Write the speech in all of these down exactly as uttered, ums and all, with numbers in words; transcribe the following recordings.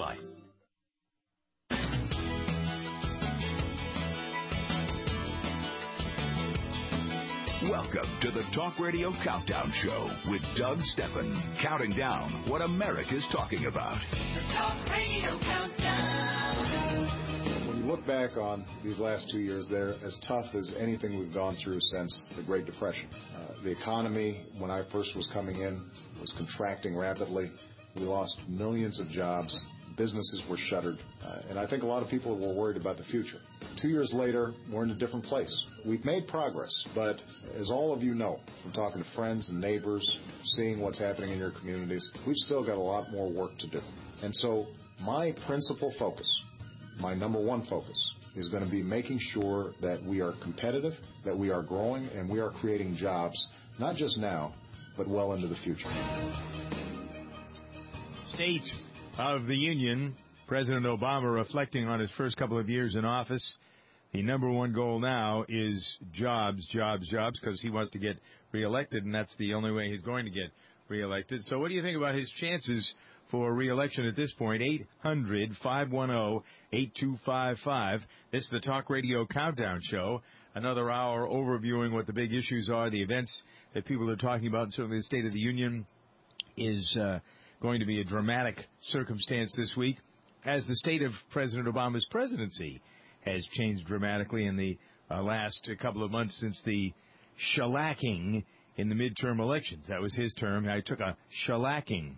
apply. Welcome to the Talk Radio Countdown Show with Doug Steffen, counting down what America's talking about. The Talk Radio Countdown. When you look back on these last two years, they're as tough as anything we've gone through since the Great Depression. Uh, the economy, when I first was coming in, was contracting rapidly. We lost millions of jobs. Businesses were shuttered. Uh, and I think a lot of people were worried about the future. Two years later, we're in a different place. We've made progress, but as all of you know, from talking to friends and neighbors, seeing what's happening in your communities, we've still got a lot more work to do. And so my principal focus, my number one focus, is going to be making sure that we are competitive, that we are growing, and we are creating jobs, not just now, but well into the future. State of the Union, President Obama reflecting on his first couple of years in office. The number one goal now is jobs, jobs, jobs, because he wants to get reelected, and that's the only way he's going to get reelected. So what do you think about his chances for reelection at this point? eight hundred, five one zero, eight two five five. This is the Talk Radio Countdown Show. Another hour overviewing what the big issues are, the events that people are talking about, and certainly the State of the Union is uh, going to be a dramatic circumstance this week, as the state of President Obama's presidency has changed dramatically in the uh, last couple of months since the shellacking in the midterm elections. That was his term. I took a shellacking.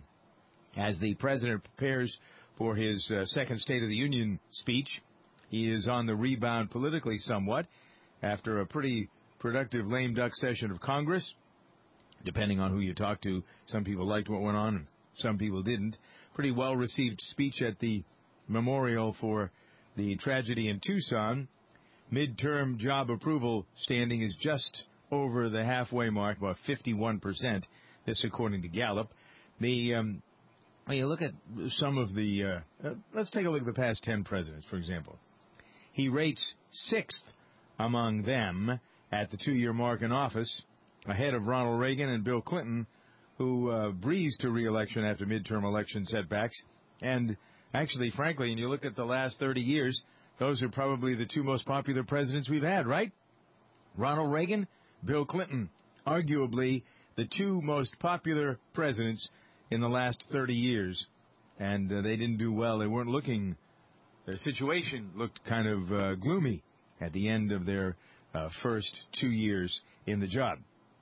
As the president prepares for his uh, second State of the Union speech, he is on the rebound politically somewhat after a pretty productive lame duck session of Congress. Depending on who you talk to, some people liked what went on, and some people didn't. Pretty well-received speech at the memorial for the tragedy in Tucson. Midterm job approval standing is just over the halfway mark, about fifty-one percent, this according to Gallup. The um, when you look at some of the, uh, uh, let's take a look at the past ten presidents, for example. He rates sixth among them at the two-year mark in office, ahead of Ronald Reagan and Bill Clinton, who uh, breezed to re-election after midterm election setbacks. And actually, frankly, when you look at the last thirty years, those are probably the two most popular presidents we've had, right? Ronald Reagan, Bill Clinton, arguably the two most popular presidents in the last thirty years. And uh, they didn't do well. They weren't looking, their situation looked kind of uh, gloomy at the end of their uh, first two years in the job.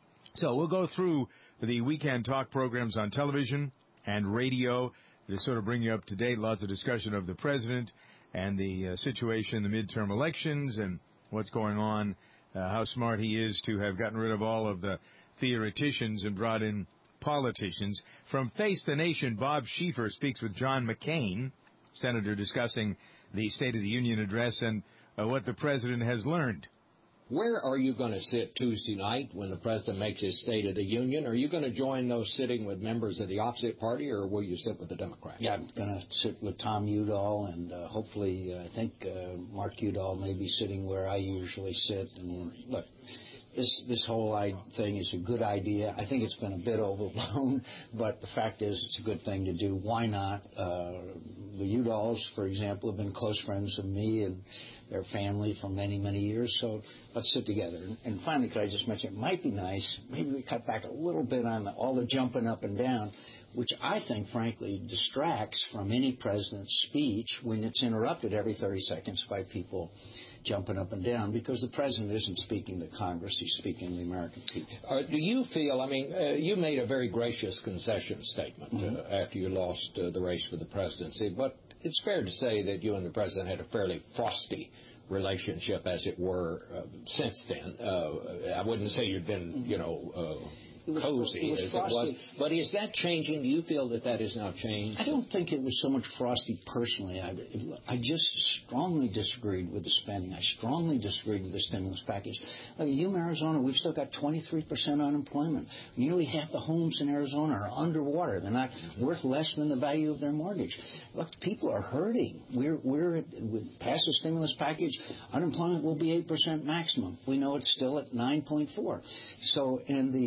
So we'll go through the weekend talk programs on television and radio to sort of bring you up to date. Lots of discussion of the president and the uh, situation in the midterm elections and what's going on, uh, how smart he is to have gotten rid of all of the theoreticians and brought in politicians. From Face the Nation, Bob Schieffer speaks with John McCain, senator, discussing the State of the Union address and uh, what the president has learned. Where are you going to sit Tuesday night when the president makes his State of the Union? Are you going to join those sitting with members of the opposite party, or will you sit with the Democrats? Yeah, I'm going to sit with Tom Udall, and uh, hopefully, uh, I think uh, Mark Udall may be sitting where I usually sit. And look, this this whole thing is a good idea. I think it's been a bit overblown, but the fact is it's a good thing to do. Why not? Uh, the Udalls, for example, have been close friends of me and their family for many, many years, so let's sit together. And finally, could I just mention, it might be nice, maybe we cut back a little bit on the, all the jumping up and down, which I think, frankly, distracts from any president's speech when it's interrupted every thirty seconds by people jumping up and down, because the president isn't speaking to Congress, he's speaking to the American people. Uh, do you feel, I mean, uh, you made a very gracious concession statement mm-hmm. uh, after you lost uh, the race for the presidency, but it's fair to say that you and the president had a fairly frosty relationship, as it were, uh, since then. Uh, I wouldn't say you'd been, you know, uh, It was, cozy it was as frosty. it was. But is that changing? Do you feel that that is now changed? I don't think it was so much frosty personally. I, I just strongly disagreed with the spending. I strongly disagreed with the stimulus package. Like Yuma, Arizona, we've still got twenty-three percent unemployment. Nearly half the homes in Arizona are underwater. They're not worth less than the value of their mortgage. Look, people are hurting. We're, we're at, we passed the stimulus package. Unemployment will be eight percent maximum. We know it's still at nine point four. So, and the, and I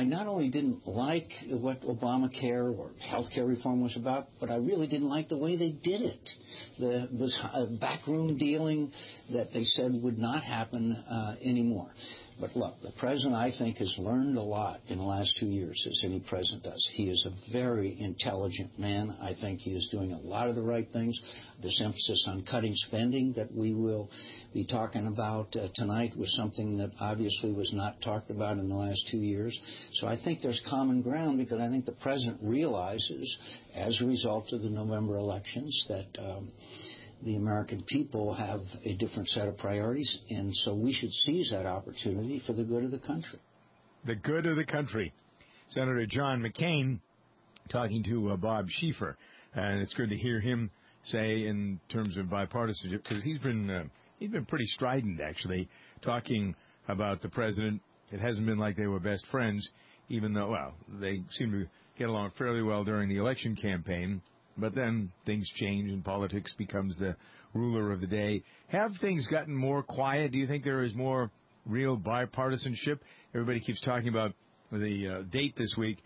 not only didn't like what Obamacare or health care reform was about, but I really didn't like the way they did it. The this uh, backroom dealing that they said would not happen uh, anymore. But look, the president, I think, has learned a lot in the last two years, as any president does. He is a very intelligent man. I think he is doing a lot of the right things. This emphasis on cutting spending that we will be talking about uh, tonight was something that obviously was not talked about in the last two years. So I think there's common ground, because I think the president realizes, as a result of the November elections, that um, the American people have a different set of priorities, and so we should seize that opportunity for the good of the country. The good of the country. Senator John McCain talking to uh, Bob Schieffer, and it's good to hear him say in terms of bipartisanship, because he's been uh, he's been pretty strident, actually, talking about the president. It hasn't been like they were best friends, even though, well, they seem to get along fairly well during the election campaign. But then things change and politics becomes the ruler of the day. Have things gotten more quiet? Do you think there is more real bipartisanship? Everybody keeps talking about the uh, date this week.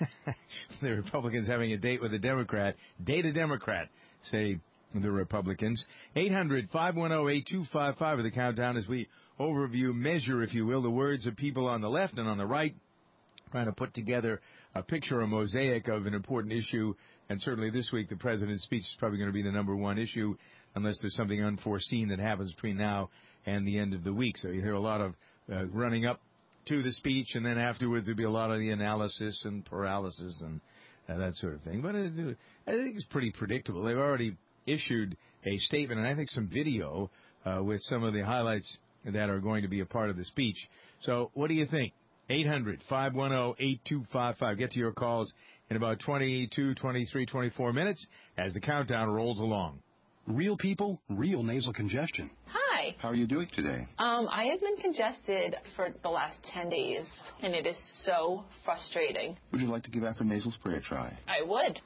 The Republicans having a date with a Democrat. Date a Democrat, say the Republicans. eight hundred, five one zero, eight two five five are the countdown as we overview, measure, if you will, the words of people on the left and on the right, trying to put together a picture, a mosaic of an important issue. And certainly this week, the president's speech is probably going to be the number one issue, unless there's something unforeseen that happens between now and the end of the week. So you hear a lot of uh, running up to the speech, and then afterwards there'll be a lot of the analysis and paralysis and uh, that sort of thing. But it, I think it's pretty predictable. They've already issued a statement, and I think some video uh, with some of the highlights that are going to be a part of the speech. So what do you think? eight hundred, five one zero, eight two five five. Get to your calls in about twenty-two, twenty-three, twenty-four minutes as the countdown rolls along. Real people, real nasal congestion. Hi. How are you doing today? Um, I have been congested for the last ten days, and it is so frustrating. Would you like to give Afrin nasal spray a try? I would.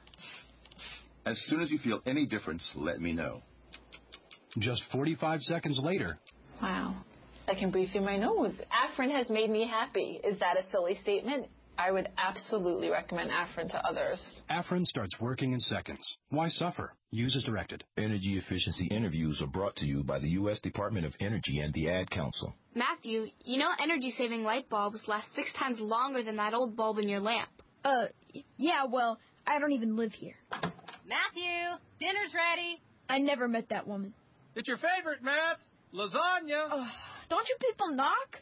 As soon as you feel any difference, let me know. Just forty-five seconds later. Wow. I can breathe through my nose. Afrin has made me happy. Is that a silly statement? I would absolutely recommend Afrin to others. Afrin starts working in seconds. Why suffer? Use as directed. Energy efficiency interviews are brought to you by the U S Department of Energy and the Ad Council. Matthew, you know energy-saving light bulbs last six times longer than that old bulb in your lamp. Uh, yeah, well, I don't even live here. Matthew, dinner's ready. I never met that woman. It's your favorite, Matt. Lasagna. Oh, don't you people knock?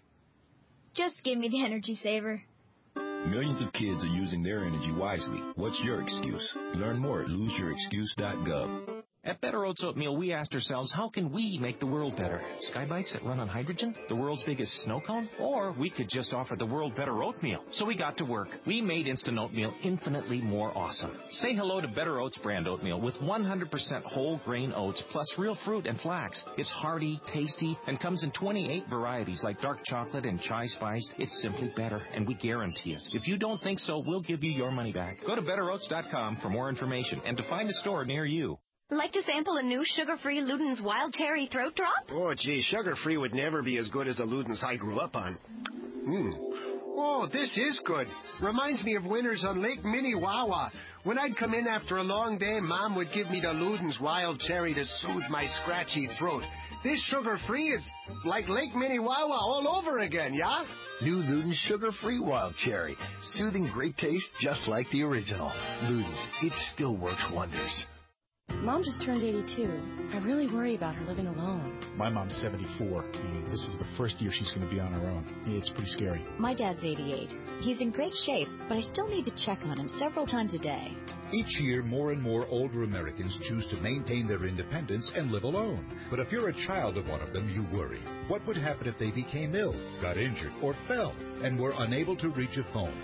Just give me the energy saver. Millions of kids are using their energy wisely. What's your excuse? Learn more at lose your excuse dot gov. At Better Oats Oatmeal, we asked ourselves, how can we make the world better? Skybikes that run on hydrogen? The world's biggest snow cone? Or we could just offer the world better oatmeal. So we got to work. We made instant oatmeal infinitely more awesome. Say hello to Better Oats brand oatmeal with one hundred percent whole grain oats plus real fruit and flax. It's hearty, tasty, and comes in twenty-eight varieties like dark chocolate and chai spiced. It's simply better, and we guarantee it. If you don't think so, we'll give you your money back. Go to better oats dot com for more information and to find a store near you. Like to sample a new sugar-free Luden's Wild Cherry Throat Drop? Oh, gee, sugar-free would never be as good as the Luden's I grew up on. Mm. Oh, this is good. Reminds me of winters on Lake Minnewawa. When I'd come in after a long day, Mom would give me the Luden's Wild Cherry to soothe my scratchy throat. This sugar-free is like Lake Minnewawa all over again, yeah? New Luden's Sugar-Free Wild Cherry. Soothing great taste just like the original. Luden's, it still works wonders. Mom just turned eighty-two. I really worry about her living alone. My mom's seventy-four, and this is the first year she's going to be on her own. It's pretty scary. My dad's eighty-eight. He's in great shape, but I still need to check on him several times a day. Each year, more and more older Americans choose to maintain their independence and live alone. But if you're a child of one of them, you worry. What would happen if they became ill, got injured, or fell, and were unable to reach a phone?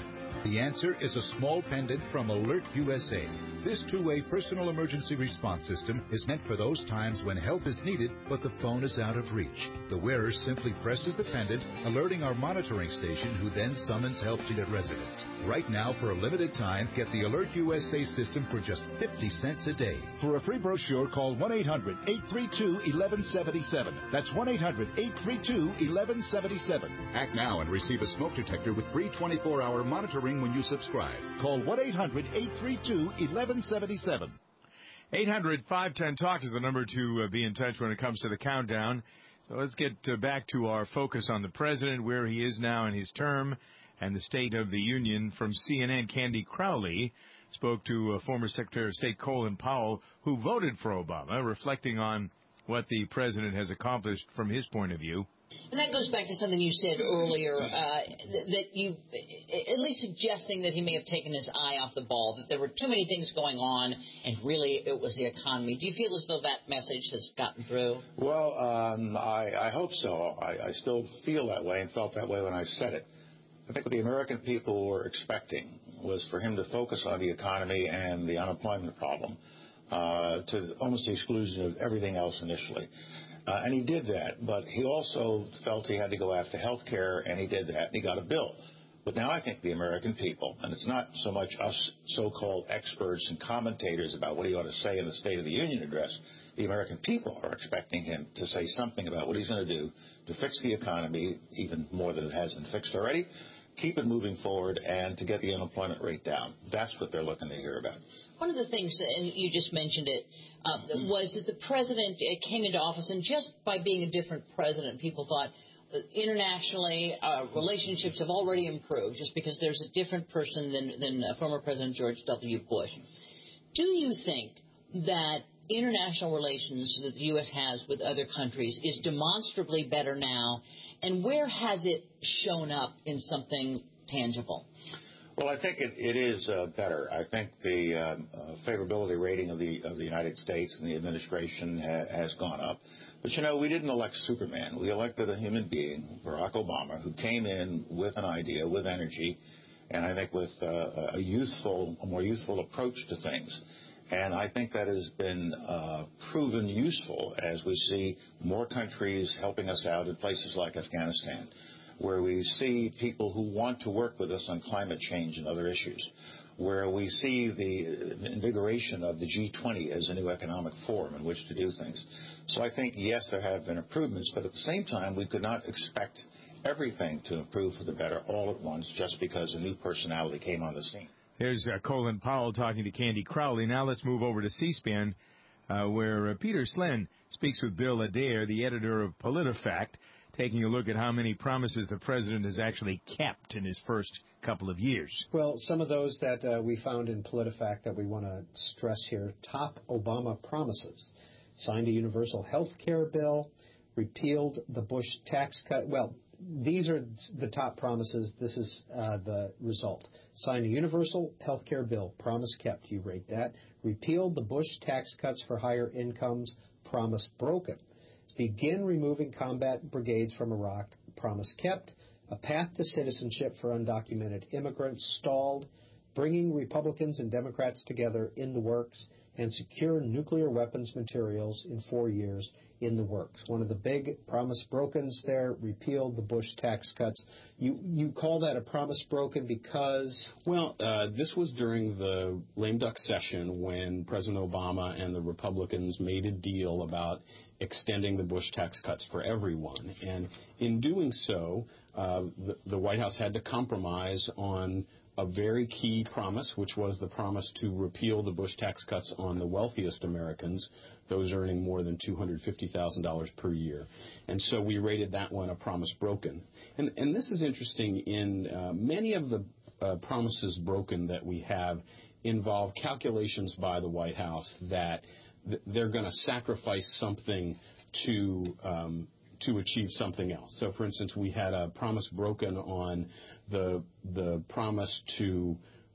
The answer is a small pendant from Alert U S A. This two-way personal emergency response system is meant for those times when help is needed, but the phone is out of reach. The wearer simply presses the pendant, alerting our monitoring station, who then summons help to their residence. Right now, for a limited time, get the Alert U S A system for just fifty cents a day. For a free brochure, call one eight hundred eight three two one one seven seven. That's one eight hundred eight three two one one seven seven. Act now and receive a smoke detector with free twenty-four hour monitoring when you subscribe. Call one eight hundred eight three two one one seven seven. eight hundred five ten talk is the number to uh, be in touch when it comes to the countdown. So let's get uh, back to our focus on the president, where he is now in his term, and the State of the Union. From C N N, Candy Crowley spoke to uh, former Secretary of State Colin Powell, who voted for Obama, reflecting on what the president has accomplished from his point of view. And that goes back to something you said earlier, uh, that you, at least suggesting that he may have taken his eye off the ball, that there were too many things going on, and really it was the economy. Do you feel as though that message has gotten through? Well, um, I, I hope so. I, I still feel that way and felt that way when I said it. I think what the American people were expecting was for him to focus on the economy and the unemployment problem uh, to almost the exclusion of everything else initially. Uh, and he did that, but he also felt he had to go after health care, and he did that, and he got a bill. But now I think the American people, and it's not so much us so-called experts and commentators about what he ought to say in the State of the Union address, the American people are expecting him to say something about what he's going to do to fix the economy, even more than it has been fixed already, keep it moving forward, and to get the unemployment rate down. That's what they're looking to hear about. One of the things, and you just mentioned it, uh, was that the president came into office, and just by being a different president, people thought uh, internationally uh, relationships have already improved just because there's a different person than, than uh, former President George W. Bush. Do you think that international relations that the U S has with other countries is demonstrably better now, and where has it shown up in something tangible? Well, I think it, it is uh, better. I think the um, uh, favorability rating of the of the United States and the administration ha- has gone up. But, you know, we didn't elect Superman. We elected a human being, Barack Obama, who came in with an idea, with energy, and I think with uh, a youthful, a more youthful approach to things. And I think that has been uh, proven useful as we see more countries helping us out in places like Afghanistan, where we see people who want to work with us on climate change and other issues, where we see the invigoration of the G twenty as a new economic forum in which to do things. So I think, yes, there have been improvements, but at the same time, we could not expect everything to improve for the better all at once just because a new personality came on the scene. There's uh, Colin Powell talking to Candy Crowley. Now let's move over to C-SPAN, uh, where uh, Peter Slen speaks with Bill Adair, the editor of PolitiFact, taking a look at how many promises the president has actually kept in his first couple of years. Well, some of those that uh, we found in PolitiFact that we want to stress here. Top Obama promises. Signed a universal health care bill, repealed the Bush tax cut. Well, these are the top promises. This is uh, the result. Signed a universal health care bill. Promise kept. You rate that. Repealed the Bush tax cuts for higher incomes. Promise broken. Begin removing combat brigades from Iraq. Promise kept. A path to citizenship for undocumented immigrants. Stalled. Bringing Republicans and Democrats together in the works. And secure nuclear weapons materials in four years in the works. One of the big promise brokens there, repealed the Bush tax cuts. You you call that a promise broken because? Well, uh, this was during the lame duck session when President Obama and the Republicans made a deal about extending the Bush tax cuts for everyone. And in doing so, uh, the, the White House had to compromise on a very key promise, which was the promise to repeal the Bush tax cuts on the wealthiest Americans, those earning more than two hundred fifty thousand dollars per year. And so we rated that one a promise broken. And, and this is interesting. In uh, many of the uh, promises broken that we have involve calculations by the White House that th- they're going to sacrifice something to um, to achieve something else. So, for instance, we had a promise broken on the the promise to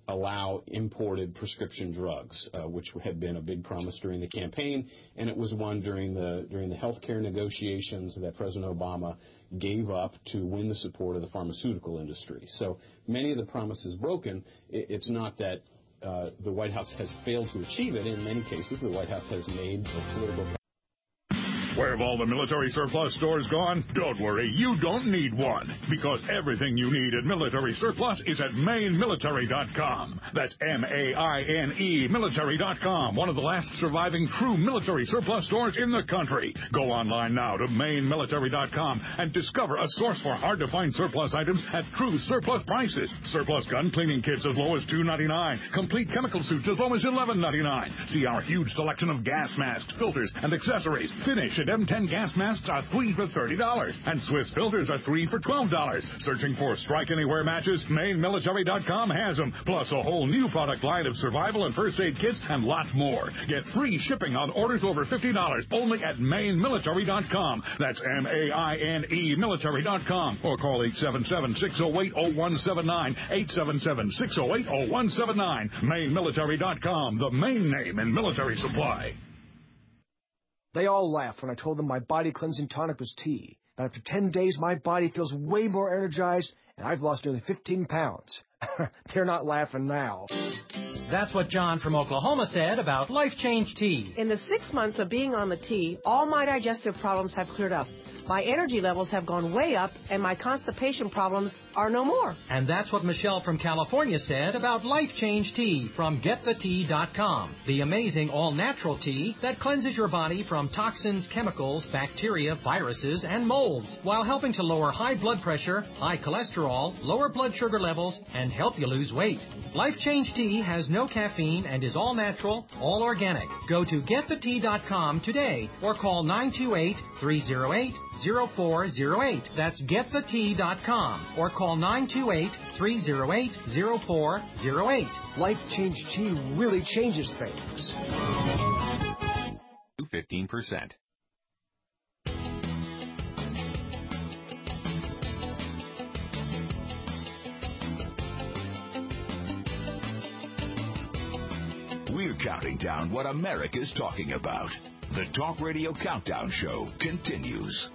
allow imported prescription drugs, uh, which had been a big promise during the campaign, and it was one during the during the health care negotiations that President Obama gave up to win the support of the pharmaceutical industry. So many of the promises broken. It's not that uh, the White House has failed to achieve it. In many cases, the White House has made a political. Where have all the military surplus stores gone? Don't worry, you don't need one, because everything you need at Military Surplus is at Maine Military dot com. That's M A I N E Military dot com, one of the last surviving true military surplus stores in the country. Go online now to Maine Military dot com and discover a source for hard-to-find surplus items at true surplus prices. Surplus gun cleaning kits as low as two ninety-nine. Complete chemical suits as low as eleven ninety-nine. See our huge selection of gas masks, filters, and accessories. Finish at M ten gas masks are three for thirty dollars, and Swiss filters are three for twelve dollars. Searching for Strike Anywhere matches? Maine Military dot com has them, plus a whole new product line of survival and first aid kits and lots more. Get free shipping on orders over fifty dollars only at Maine Military dot com. That's M A I N E Military dot com, or call eight seven seven, six oh eight, oh one seven nine, eight seven seven, six oh eight, oh one seven nine. Maine Military dot com, the main name in military supply. They all laughed when I told them my body cleansing tonic was tea. But after ten days, my body feels way more energized, and I've lost nearly fifteen pounds. They're not laughing now. That's what John from Oklahoma said about Life Change Tea. In the six months of being on the tea, all my digestive problems have cleared up. My energy levels have gone way up, and my constipation problems are no more. And that's what Michelle from California said about Life Change Tea from Get The Tea dot com. The amazing all-natural tea that cleanses your body from toxins, chemicals, bacteria, viruses, and molds, while helping to lower high blood pressure, high cholesterol, lower blood sugar levels, and help you lose weight. Life Change Tea has no caffeine and is all natural, all organic. Go to Get The Tea dot com today or call nine two eight, three oh eight, oh four oh eight. That's Get The Tea dot com or call nine two eight, three oh eight, oh four oh eight. Life Change Tea really changes things. fifteen percent. We're counting down what America's talking about. The Talk Radio Countdown Show continues.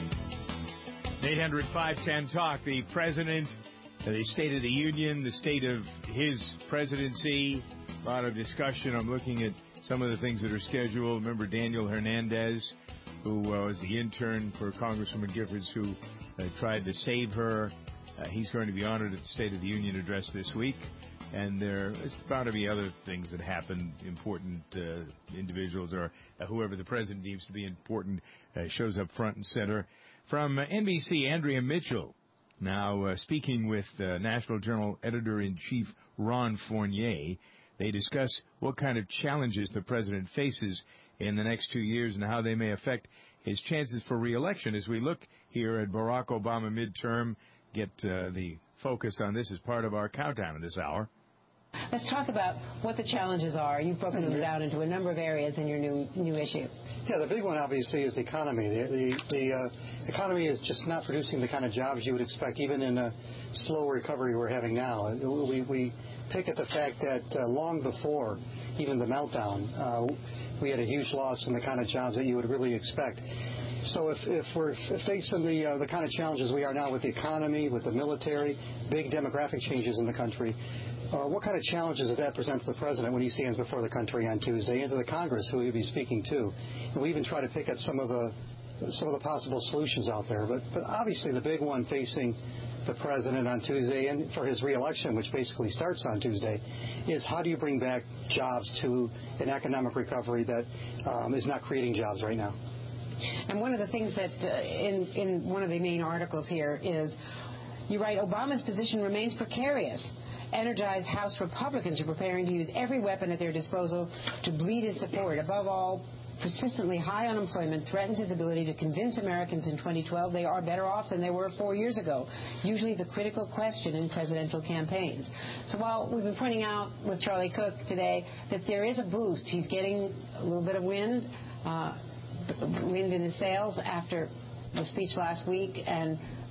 eight hundred, five ten, talk. The President, the State of the Union, the state of his presidency. A lot of discussion. I'm looking at some of the things that are scheduled. Remember Daniel Hernandez, who uh, was the intern for Congresswoman Giffords, who uh, tried to save her. Uh, he's going to be honored at the State of the Union address this week. And there's bound to be other things that happen, important uh, individuals or uh, whoever the president deems to be important uh, shows up front and center. From uh, N B C, Andrea Mitchell, now uh, speaking with uh, National Journal Editor-in-Chief Ron Fournier. They discuss what kind of challenges the president faces in the next two years and how they may affect his chances for re-election. As we look here at Barack Obama midterm, get uh, the focus on this as part of our countdown in this hour. Let's talk about what the challenges are. You've broken them down into a number of areas in your new new issue. Yeah, the big one obviously is the economy. The the, the uh, economy is just not producing the kind of jobs you would expect, even in a slow recovery we're having now. We we pick at the fact that uh, long before even the meltdown, uh, we had a huge loss in the kind of jobs that you would really expect. So if, if we're facing the uh, the kind of challenges we are now with the economy, with the military, big demographic changes in the country, uh, what kind of challenges does that present to the president when he stands before the country on Tuesday, and to the Congress, who he'll be speaking to? And we even try to pick at some of the some of the possible solutions out there. But but obviously the big one facing the president on Tuesday and for his reelection, which basically starts on Tuesday, is how do you bring back jobs to an economic recovery that um, is not creating jobs right now? And one of the things that uh, in, in one of the main articles here is, you write, Obama's position remains precarious. Energized House Republicans are preparing to use every weapon at their disposal to bleed his support. Above all, persistently high unemployment threatens his ability to convince Americans in twenty twelve they are better off than they were four years ago, usually the critical question in presidential campaigns. So while we've been pointing out with Charlie Cook today that there is a boost, he's getting a little bit of wind, uh, wind in his sails after the speech last week, and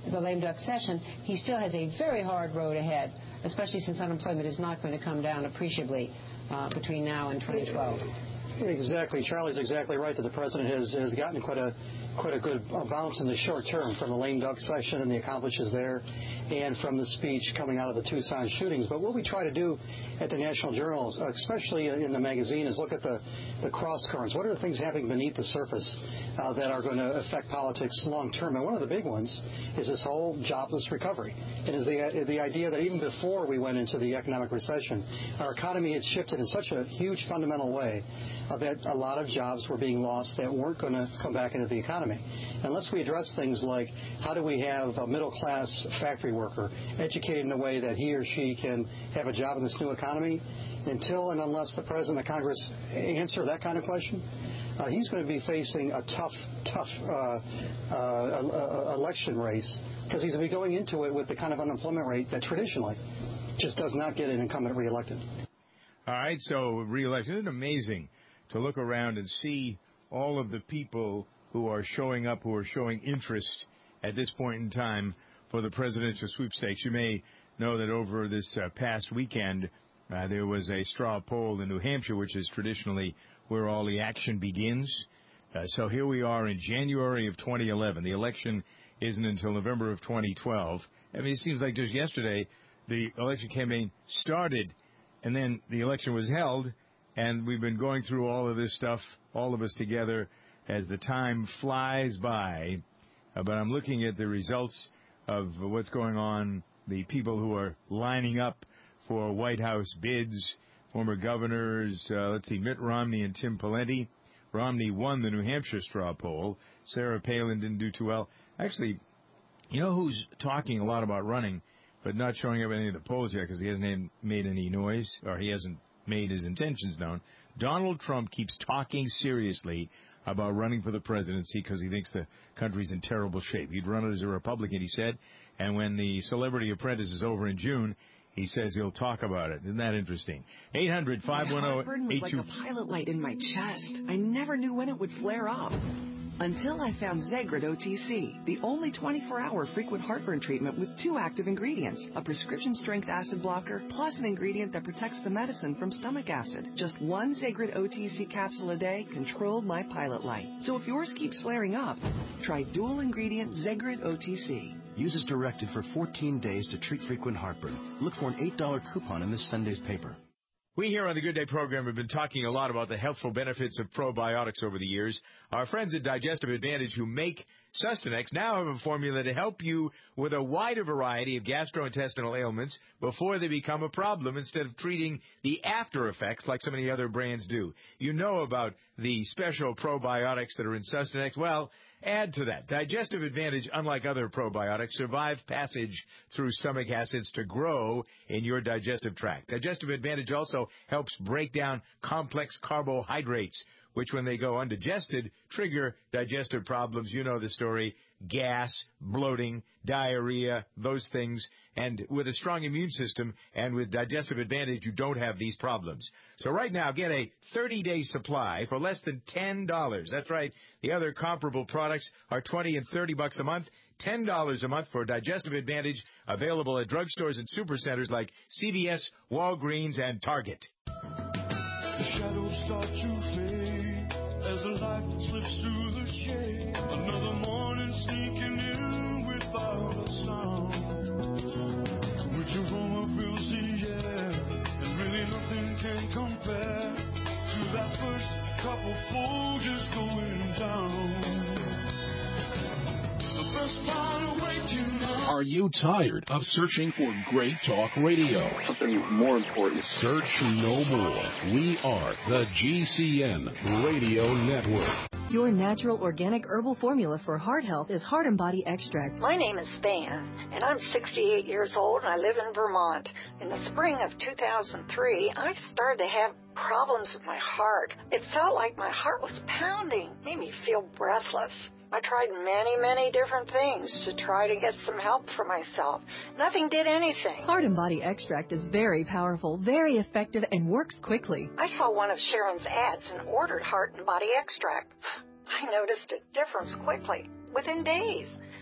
the lame duck session, he still has a very hard road ahead, especially since unemployment is not going to come down appreciably uh, between now and twenty twelve. Exactly. Charlie's exactly right that the president has, has gotten quite a quite a good bounce in the short term from the lame duck session and the accomplishments there and from the speech coming out of the Tucson shootings. But what we try to do at the National Journals, especially in the magazine, is look at the, the cross currents. What are the things happening beneath the surface uh, that are going to affect politics long term? And one of the big ones is this whole jobless recovery. It is the, the idea that even before we went into the economic recession, our economy had shifted in such a huge fundamental way uh, that a lot of jobs were being lost that weren't going to come back into the economy. Unless we address things like how do we have a middle-class factory worker educated in a way that he or she can have a job in this new economy, until and unless the President and the Congress answer that kind of question, uh, he's going to be facing a tough, tough uh, uh, election race because he's going to be going into it with the kind of unemployment rate that traditionally just does not get an incumbent reelected. All right, so reelection. Isn't it amazing to look around and see all of the people who are showing up, who are showing interest at this point in time for the presidential sweepstakes? You may know that over this uh, past weekend, uh, there was a straw poll in New Hampshire, which is traditionally where all the action begins. Uh, so here we are in January of twenty eleven. The election isn't until November of twenty twelve. I mean, it seems like just yesterday the election campaign started, and then the election was held, and we've been going through all of this stuff, all of us together, as the time flies by. Uh, but I'm looking at the results of what's going on, the people who are lining up for White House bids, former governors, uh, let's see, Mitt Romney and Tim Pawlenty. Romney won the New Hampshire straw poll. Sarah Palin didn't do too well. Actually, you know who's talking a lot about running, but not showing up in any of the polls yet because he hasn't made any noise, or he hasn't made his intentions known? Donald Trump keeps talking seriously about running for the presidency because he thinks the country's in terrible shape. He'd run it as a Republican, he said, and when the Celebrity Apprentice is over in June, he says he'll talk about it. Isn't that interesting? eight hundred, five one zero, eight two. My heartburn was like a pilot light in my chest. I never knew when it would flare up. Until I found Zegrid O T C, the only twenty-four hour frequent heartburn treatment with two active ingredients, a prescription-strength acid blocker, plus an ingredient that protects the medicine from stomach acid. Just one Zegrid O T C capsule a day controlled my pilot light. So if yours keeps flaring up, try dual-ingredient Zegrid O T C. Use as directed for fourteen days to treat frequent heartburn. Look for an eight dollar coupon in this Sunday's paper. We here on the Good Day program have been talking a lot about the healthful benefits of probiotics over the years. Our friends at Digestive Advantage, who make Sustanex, now have a formula to help you with a wider variety of gastrointestinal ailments before they become a problem, instead of treating the after effects like so many other brands do. You know about the special probiotics that are in Sustanex. Well, add to that. Digestive Advantage, unlike other probiotics, survive passage through stomach acids to grow in your digestive tract. Digestive Advantage also helps break down complex carbohydrates, which when they go undigested, trigger digestive problems. You know the story. Gas, bloating, diarrhea, those things. And with a strong immune system and with Digestive Advantage, you don't have these problems. So right now, get a thirty-day supply for less than ten dollars. That's right. The other comparable products are twenty and thirty bucks a month. ten dollars a month for Digestive Advantage, available at drugstores and supercenters like C V S, Walgreens, and Target. The shadows start to fade as the light slips through the shade. Another morning sneaking in without a sound. Which aroma fills the air, and really nothing can compare to that first cup of Folgers going down. The best part of waking up. Are you tired of searching for great talk radio? Something more important. Search no more. We are the G C N Radio Network. Your natural organic herbal formula for heart health is Heart and Body Extract. My name is Van, and I'm sixty-eight years old, and I live in Vermont. In the spring of two thousand three, I started to have problems with my heart. It felt like my heart was pounding, made me feel breathless. I tried many, many different things to try to get some help for myself. Nothing did anything. Heart and Body Extract is very powerful, very effective, and works quickly. I saw one of Sharon's ads and ordered Heart and Body Extract. I noticed a difference quickly, within days.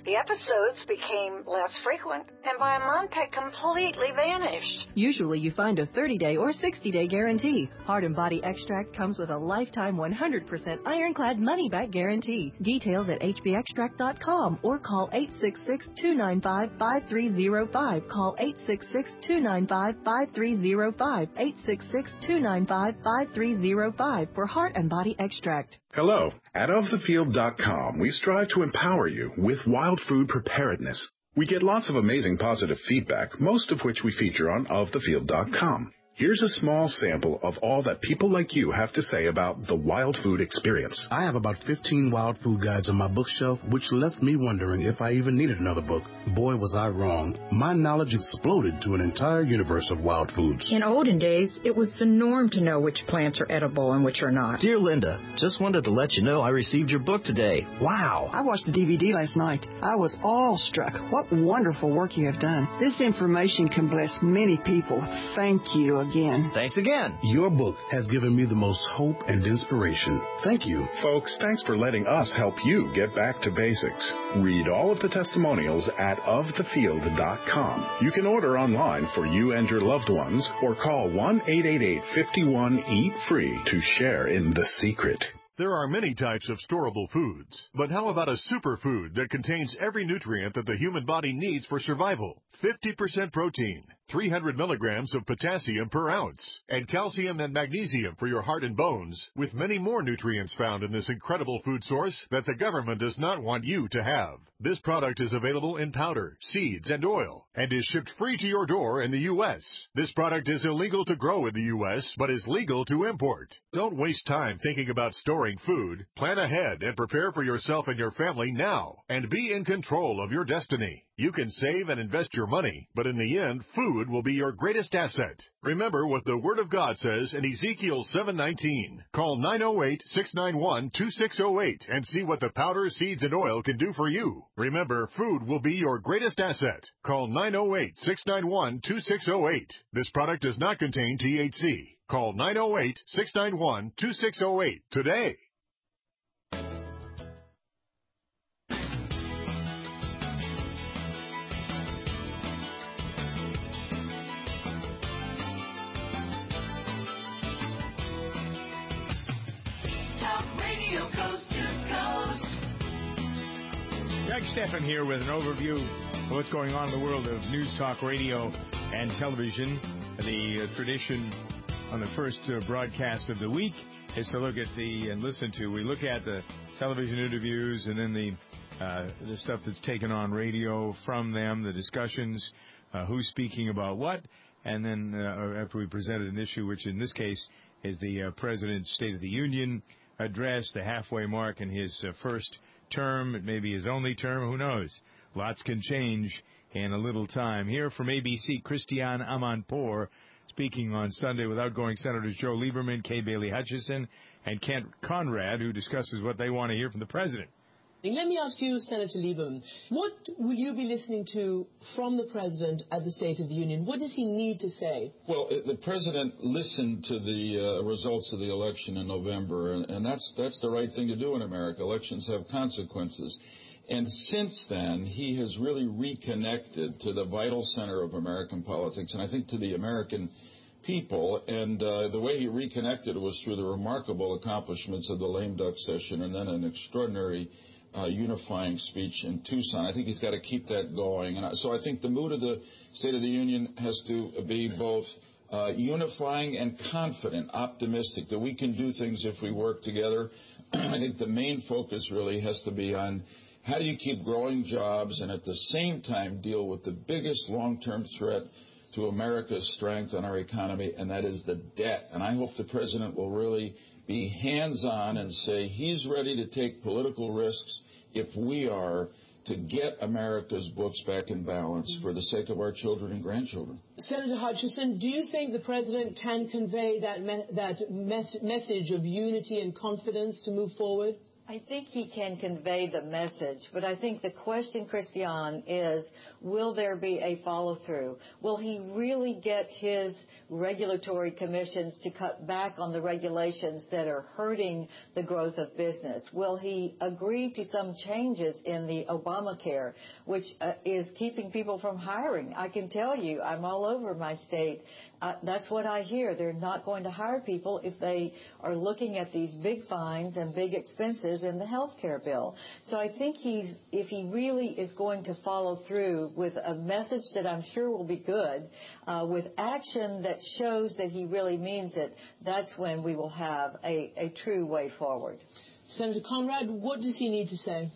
The episodes became less frequent, and by a month had completely vanished. Usually you find a thirty-day or sixty-day guarantee. Heart and Body Extract comes with a lifetime one hundred percent ironclad money-back guarantee. Details at h b extract dot com or call eight six six, two nine five, five three zero five. Call eight six six, two nine five, five three zero five. eight six six, two nine five, five three zero five for Heart and Body Extract. Hello. At of the field dot com, we strive to empower you with wild food preparedness. We get lots of amazing positive feedback, most of which we feature on of the field dot com. Here's a small sample of all that people like you have to say about the wild food experience. I have about fifteen wild food guides on my bookshelf, which left me wondering if I even needed another book. Boy, was I wrong. My knowledge exploded to an entire universe of wild foods. In olden days, it was the norm to know which plants are edible and which are not. Dear Linda, just wanted to let you know I received your book today. Wow. I watched the D V D last night. I was awestruck. What wonderful work you have done. This information can bless many people. Thank you again. Thanks again. Your book has given me the most hope and inspiration. Thank you. Folks, thanks for letting us help you get back to basics. Read all of the testimonials at of the field dot com. You can order online for you and your loved ones or call one eight eight eight, five one, eat free to share in the secret. There are many types of storable foods, but how about a superfood that contains every nutrient that the human body needs for survival? fifty percent protein, three hundred milligrams of potassium per ounce, and calcium and magnesium for your heart and bones, with many more nutrients found in this incredible food source that the government does not want you to have. This product is available in powder, seeds, and oil, and is shipped free to your door in the U S This product is illegal to grow in the U S, but is legal to import. Don't waste time thinking about storing food. Plan ahead and prepare for yourself and your family now, and be in control of your destiny. You can save and invest your money, but in the end, food will be your greatest asset. Remember what the Word of God says in Ezekiel seven nineteen. Call nine oh eight, six nine one, two six oh eight and see what the powder, seeds, and oil can do for you. Remember, food will be your greatest asset. Call nine oh eight, six nine one, two six oh eight. This product does not contain T H C. Call nine oh eight, six nine one, two six oh eight today. Doug Stephan here with an overview of what's going on in the world of news, talk, radio, and television. The uh, tradition on the first uh, broadcast of the week is to look at the and listen to. We look at the television interviews and then the uh, the stuff that's taken on radio from them, the discussions, uh, who's speaking about what, and then uh, after we presented an issue, which in this case is the uh, President's State of the Union address, the halfway mark in his uh, first term. It may be his only term. Who knows? Lots can change in a little time. Here from A B C, Christiane Amanpour speaking on Sunday with outgoing Senators Joe Lieberman, Kay Bailey Hutchison, and Kent Conrad, who discusses what they want to hear from the President. Let me ask you, Senator Lieberman, what will you be listening to from the President at the State of the Union? What does he need to say? Well, the President listened to the uh, results of the election in November, and, and that's, that's the right thing to do in America. Elections have consequences. And since then, he has really reconnected to the vital center of American politics, and I think to the American people. And uh, the way he reconnected was through the remarkable accomplishments of the lame duck session and then an extraordinary Uh, unifying speech in Tucson. I think he's got to keep that going. And so I think the mood of the State of the Union has to be both uh, unifying and confident, optimistic, that we can do things if we work together. I think the main focus really has to be on how do you keep growing jobs and at the same time deal with the biggest long-term threat to America's strength and our economy, and that is the debt. And I hope the President will really be hands-on and say he's ready to take political risks if we are to get America's books back in balance for the sake of our children and grandchildren. Senator Hutchison, do you think the President can convey that me- that me- message of unity and confidence to move forward? I think he can convey the message, but I think the question, Christian, is will there be a follow-through? Will he really get his regulatory commissions to cut back on the regulations that are hurting the growth of business? Will he agree to some changes in the Obamacare, which uh, is keeping people from hiring? I can tell you, I'm all over my state. Uh, that's what I hear. They're not going to hire people if they are looking at these big fines and big expenses in the health care bill. So I think he's, if he really is going to follow through with a message that I'm sure will be good, uh, with action that shows that he really means it, that's when we will have a, a true way forward. Senator Conrad, what does he need to say?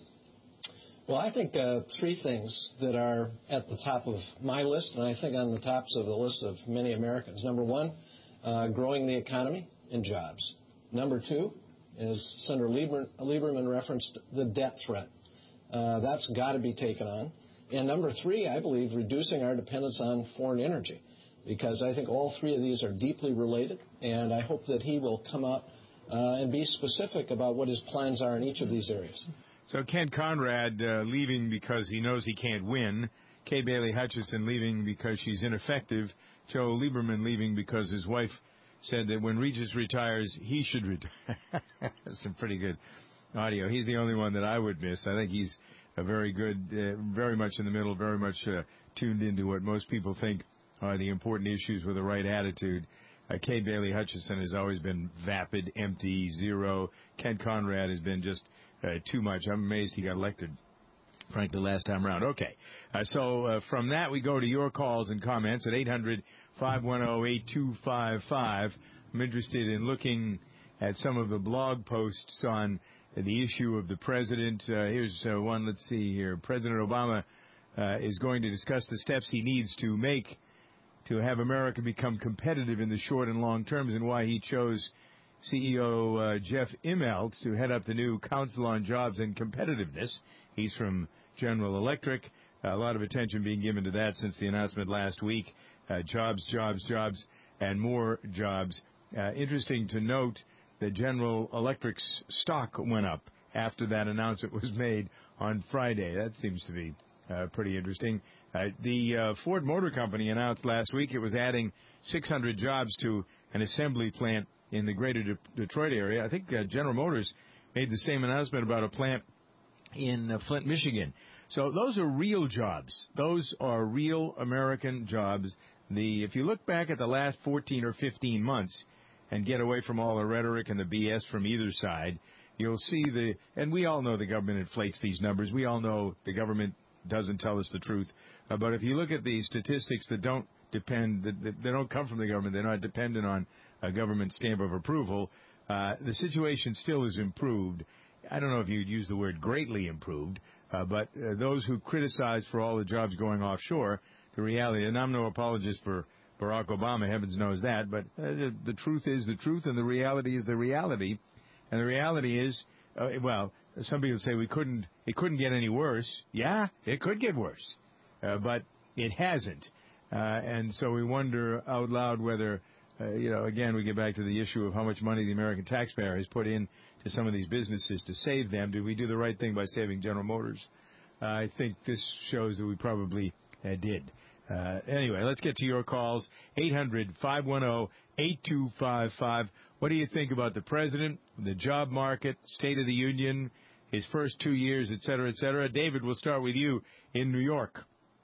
Well, I think uh, three things that are at the top of my list, and I think on the tops of the list of many Americans. Number one, uh, growing the economy and jobs. Number two, as Senator Lieber, Lieberman referenced, the debt threat. Uh, that's got to be taken on. And number three, I believe, reducing our dependence on foreign energy, because I think all three of these are deeply related, and I hope that he will come out uh, and be specific about what his plans are in each of these areas. So Ken Conrad uh, leaving because he knows he can't win. Kay Bailey Hutchison leaving because she's ineffective. Joe Lieberman leaving because his wife said that when Regis retires, he should retire. That's some pretty good audio. He's the only one that I would miss. I think he's a very good, uh, very much in the middle, very much uh, tuned into what most people think are the important issues with the right attitude. Uh, Kay Bailey Hutchison has always been vapid, empty, zero. Ken Conrad has been just Uh, too much. I'm amazed he got elected, frankly, last time around. Okay. Uh, so uh, from that, we go to your calls and comments at eight hundred, five one zero, eight two five five. I'm interested in looking at some of the blog posts on uh, the issue of the president. Uh, here's uh, one. Let's see here. President Obama uh, is going to discuss the steps he needs to make to have America become competitive in the short and long terms, and why he chose C E O uh, Jeff Immelt to head up the new Council on Jobs and Competitiveness. He's from General Electric. Uh, a lot of attention being given to that since the announcement last week. Uh, jobs, jobs, jobs, and more jobs. Uh, interesting to note that General Electric's stock went up after that announcement was made on Friday. That seems to be uh, pretty interesting. Uh, the uh, Ford Motor Company announced last week it was adding six hundred jobs to an assembly plant in the greater De- Detroit area. I think uh, General Motors made the same announcement about a plant in uh, Flint, Michigan. So those are real jobs. Those are real American jobs. The if you look back at the last fourteen or fifteen months and get away from all the rhetoric and the B S from either side, you'll see the, and we all know the government inflates these numbers. We all know the government doesn't tell us the truth. Uh, but if you look at the statistics that don't depend, that, that they don't come from the government, they're not dependent on a government stamp of approval, uh, the situation still is improved. I don't know if you'd use the word greatly improved, uh, but uh, those who criticize for all the jobs going offshore, the reality, and I'm no apologist for Barack Obama, heavens knows that, but uh, the, the truth is the truth, and the reality is the reality. And the reality is, uh, well, some people say we couldn't, it couldn't get any worse. Yeah, it could get worse, uh, but it hasn't. Uh, and so we wonder out loud whether, Uh, you know, again, we get back to the issue of how much money the American taxpayer has put in to some of these businesses to save them. Did we do the right thing by saving General Motors? Uh, I think this shows that we probably uh, did. Uh, anyway, let's get to your calls. eight hundred, five one zero, eight two five five. What do you think about the president, the job market, State of the Union, his first two years, et cetera, et cetera? David, we'll start with you in New York.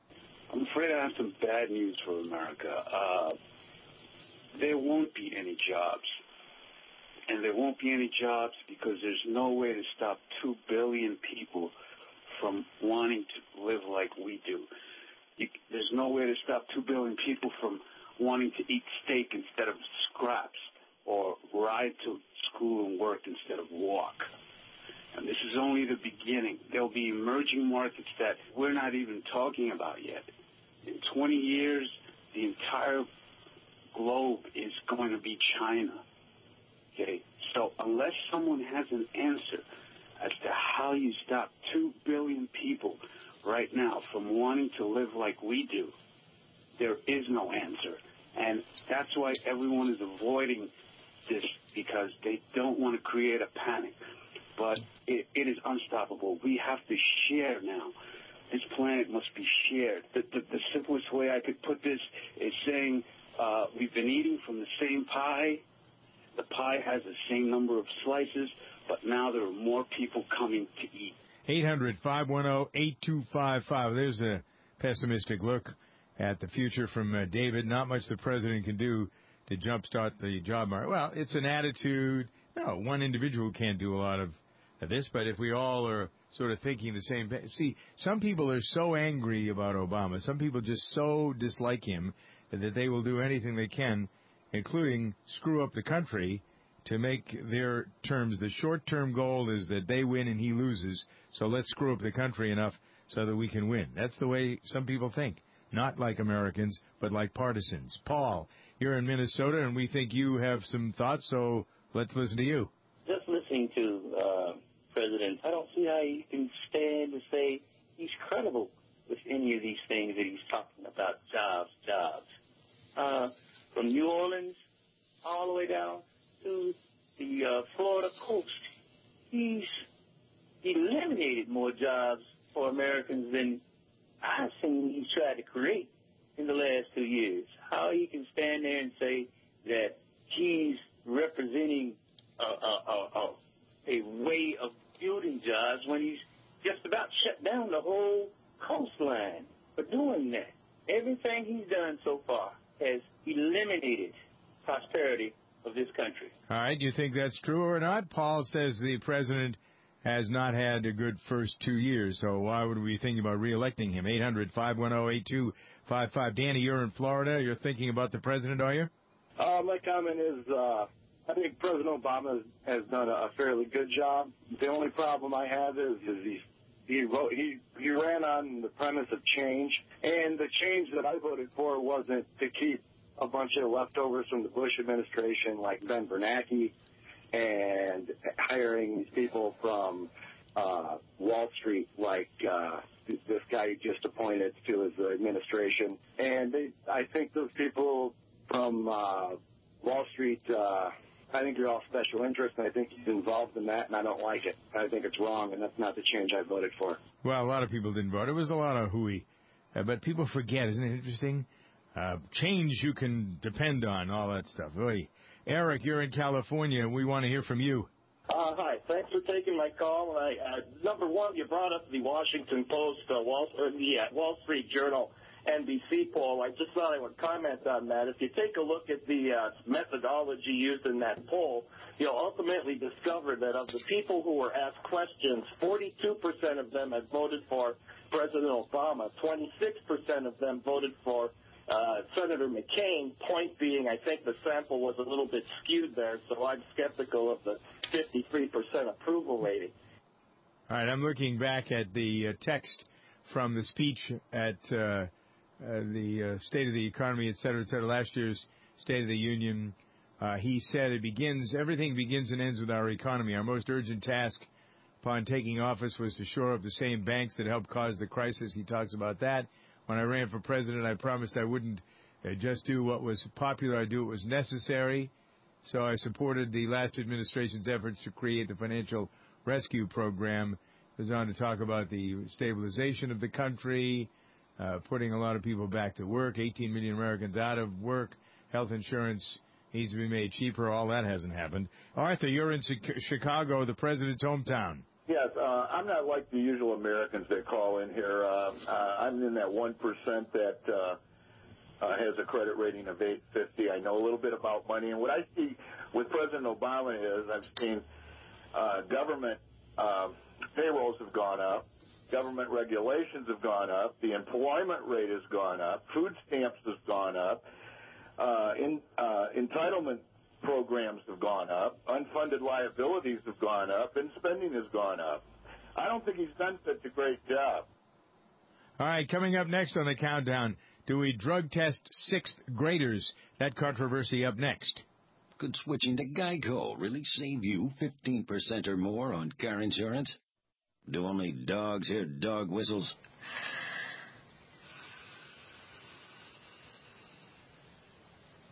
I'm afraid I have some bad news for America. Uh, There won't be any jobs. And there won't be any jobs because there's no way to stop two billion people from wanting to live like we do. You, there's no way to stop two billion people from wanting to eat steak instead of scraps or ride to school and work instead of walk. And this is only the beginning. There'll be emerging markets that we're not even talking about yet. In twenty years, the entire globe is going to be China. Okay, so unless someone has an answer as to how you stop two billion people right now from wanting to live like we do, there is no answer. And that's why everyone is avoiding this, because they don't want to create a panic. but it, it is unstoppable. We have to share now. This planet must be shared. The, the, the simplest way I could put this is saying uh, we've been eating from the same pie. The pie has the same number of slices, but now there are more people coming to eat. eight hundred, five one zero, eight two five five. There's a pessimistic look at the future from uh, David. Not much the president can do to jumpstart the job market. Well, it's an attitude. No, one individual can't do a lot of this, but if we all are sort of thinking the same thing. See, some people are so angry about Obama. Some people just so dislike him that they will do anything they can, including screw up the country, to make their terms. The short-term goal is that they win and he loses, so let's screw up the country enough so that we can win. That's the way some people think. Not like Americans, but like partisans. Paul, you're in Minnesota, and we think you have some thoughts, so let's listen to you. Just listening to uh, President, I don't see how he can stand to say he's credible with any of these things that he's talking about, jobs, jobs. Uh, from New Orleans all the way down to the uh, Florida coast, he's eliminated more jobs for Americans than I've seen he's tried to create in the last two years. How he can stand there and say that he's representing a, a, a, a way of building jobs when he's just about shut down the whole coastline for doing that. Everything he's done so far has eliminated prosperity of this country. All right, do you think that's true or not? Paul says the president has not had a good first two years, so why would we be thinking about reelecting him? eight hundred, five one zero, eight two five five. Danny, you're in Florida. You're thinking about the president, are you? Uh, my comment is uh, I think President Obama has done a fairly good job. The only problem I have is, is he he, wrote, he he ran on the premise of change, and the change that I voted for wasn't to keep a bunch of leftovers from the Bush administration like Ben Bernanke and hiring these people from uh, Wall Street like uh, this guy you just appointed to his administration. And they, I think those people from uh, Wall Street, uh, I think they're all special interests, and I think he's involved in that, and I don't like it. I think it's wrong, and that's not the change I voted for. Well, a lot of people didn't vote. It was a lot of hooey. Uh, but people forget, isn't it interesting? Uh, change you can depend on, all that stuff. Oy. Eric, you're in California, and we want to hear from you. Uh, hi. Thanks for taking my call. I, uh, number one, you brought up the Washington Post, uh, Wall, or the uh, Wall Street Journal, N B C poll. I just thought I would comment on that. If you take a look at the uh, methodology used in that poll, you'll ultimately discover that of the people who were asked questions, forty-two percent of them had voted for President Obama. twenty-six percent of them voted for Uh, Senator McCain. Point being, I think the sample was a little bit skewed there, so I'm skeptical of the fifty-three percent approval rating. All right, I'm looking back at the uh, text from the speech at uh, uh, the uh, State of the Economy, et cetera, et cetera, last year's State of the Union. Uh, he said it begins, everything begins and ends with our economy. Our most urgent task upon taking office was to shore up the same banks that helped cause the crisis. He talks about that. When I ran for president, I promised I wouldn't uh, just do what was popular. I'd do what was necessary. So I supported the last administration's efforts to create the financial rescue program. It goes on to talk about the stabilization of the country, uh, putting a lot of people back to work, eighteen million Americans out of work, health insurance needs to be made cheaper. All that hasn't happened. Arthur, you're in Chicago, the president's hometown. Yes, uh, I'm not like the usual Americans that call in here. Uh, uh, I'm in that one percent that uh, uh, has a credit rating of eight fifty. I know a little bit about money. And what I see with President Obama is I've seen uh, government uh, payrolls have gone up. Government regulations have gone up. The employment rate has gone up. Food stamps has gone up. Uh, in, uh, entitlement programs have gone up, unfunded liabilities have gone up, and spending has gone up. I don't think he's done such a great job. All right, coming up next on the countdown, do we drug test sixth graders? That controversy up next. Could switching to Geico really save you fifteen percent or more on car insurance? Do only dogs hear dog whistles?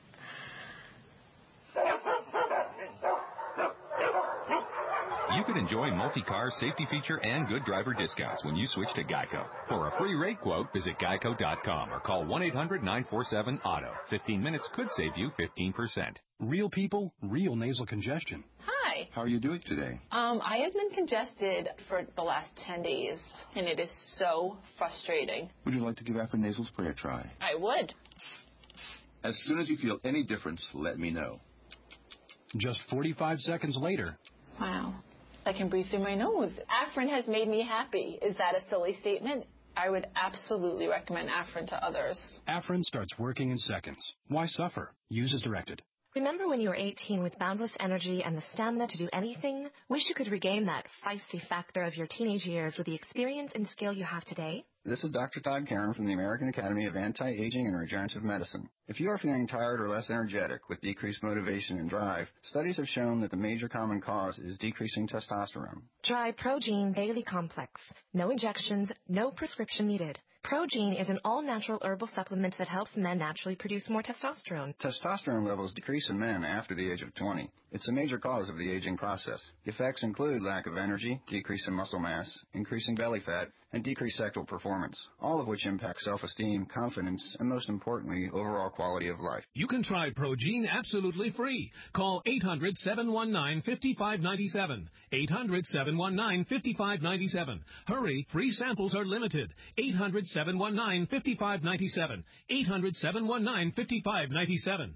You could enjoy enjoy multi-car safety feature and good driver discounts when you switch to Geico. For a free rate quote, visit geico dot com or call one eight hundred nine four seven auto. fifteen minutes could save you fifteen percent. Real people, real nasal congestion. Hi. How are you doing today? Um, I have been congested for the last ten days, and it is so frustrating. Would you like to give Afrin Nasal Spray a try? I would. As soon as you feel any difference, let me know. Just forty-five seconds later. Wow. I can breathe through my nose. Afrin has made me happy. Is that a silly statement? I would absolutely recommend Afrin to others. Afrin starts working in seconds. Why suffer? Use as directed. Remember when you were eighteen with boundless energy and the stamina to do anything? Wish you could regain that feisty factor of your teenage years with the experience and skill you have today? This is Doctor Todd Karen from the American Academy of Anti-Aging and Regenerative Medicine. If you are feeling tired or less energetic with decreased motivation and drive, studies have shown that the major common cause is decreasing testosterone. Try Progene Daily Complex. No injections, no prescription needed. Progene is an all-natural herbal supplement that helps men naturally produce more testosterone. Testosterone levels decrease in men after the age of twenty. It's a major cause of the aging process. The effects include lack of energy, decrease in muscle mass, increasing belly fat, and decreased sexual performance, all of which impact self-esteem, confidence, and most importantly, overall quality of life. You can try Progene absolutely free. Call eight hundred, seven one nine, five five nine seven. eight hundred, seven one nine, five five nine seven. Hurry, free samples are limited. eight hundred, seven one nine, five five nine seven. eight hundred, seven one nine, five five nine seven.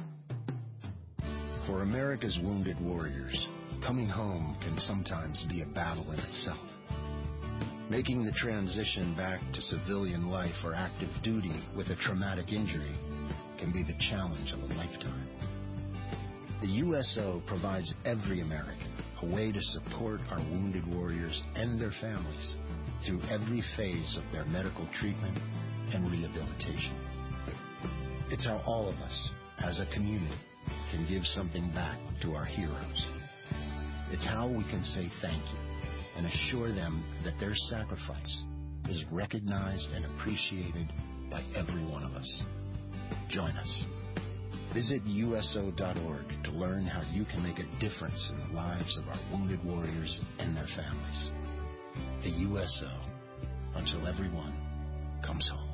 For America's wounded warriors, coming home can sometimes be a battle in itself. Making the transition back to civilian life or active duty with a traumatic injury can be the challenge of a lifetime. The U S O provides every American a way to support our wounded warriors and their families through every phase of their medical treatment and rehabilitation. It's how all of us, as a community, can give something back to our heroes. It's how we can say thank you and assure them that their sacrifice is recognized and appreciated by every one of us. Join us. Visit U S O dot org to learn how you can make a difference in the lives of our wounded warriors and their families. The U S O, until everyone comes home.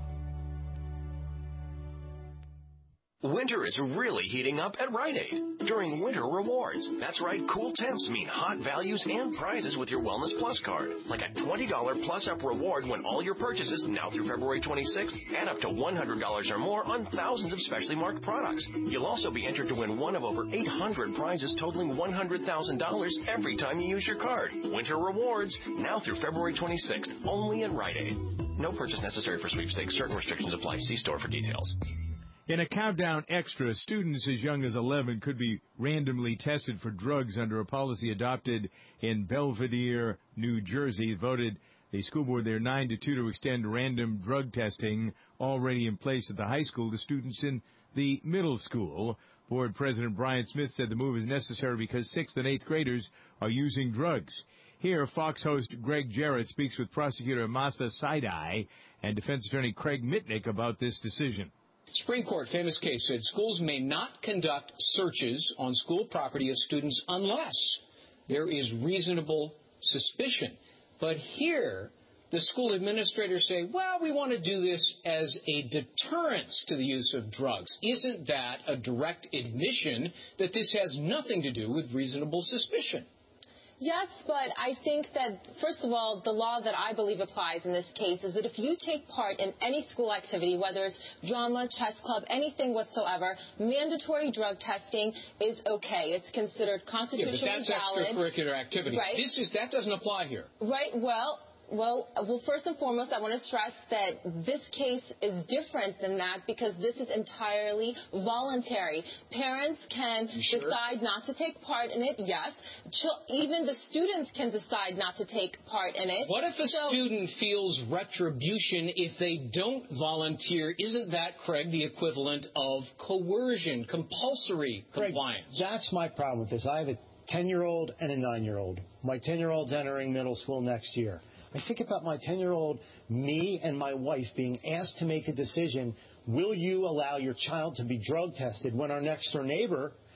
Winter is really heating up at Rite Aid during Winter Rewards. That's right, cool temps mean hot values and prizes with your Wellness Plus card. Like a twenty dollars plus up reward when all your purchases, now through February twenty-sixth, add up to one hundred dollars or more on thousands of specially marked products. You'll also be entered to win one of over eight hundred prizes totaling one hundred thousand dollars every time you use your card. Winter Rewards, now through February twenty-sixth, only at Rite Aid. No purchase necessary for sweepstakes. Certain restrictions apply. See store for details. In a Countdown Extra, students as young as eleven could be randomly tested for drugs under a policy adopted in Belvedere, New Jersey. It voted the school board there nine to two to extend random drug testing already in place at the high school to students in the middle school. Board President Brian Smith said the move is necessary because sixth and eighth graders are using drugs. Here, Fox host Greg Jarrett speaks with prosecutor Masa Saidai and defense attorney Craig Mitnick about this decision. Supreme Court, famous case, said schools may not conduct searches on school property of students unless there is reasonable suspicion. But here, the school administrators say, well, we want to do this as a deterrence to the use of drugs. Isn't that a direct admission that this has nothing to do with reasonable suspicion? Yes, but I think that, first of all, the law that I believe applies in this case is that if you take part in any school activity, whether it's drama, chess club, anything whatsoever, mandatory drug testing is okay. It's considered constitutionally valid. Yeah, but that's extracurricular activity. Right. This is, that doesn't apply here. Right. Well, Well, well, first and foremost, I want to stress that this case is different than that because this is entirely voluntary. Parents can sure? decide not to take part in it, yes. Ch- even the students can decide not to take part in it. What if a so, student feels retribution if they don't volunteer? Isn't that, Craig, the equivalent of coercion, compulsory Craig, compliance? That's my problem with this. I have a ten-year-old and a nine-year-old. My ten-year-old's entering middle school next year. I think about my ten-year-old, me and my wife being asked to make a decision, will you allow your child to be drug tested when our next-door neighbor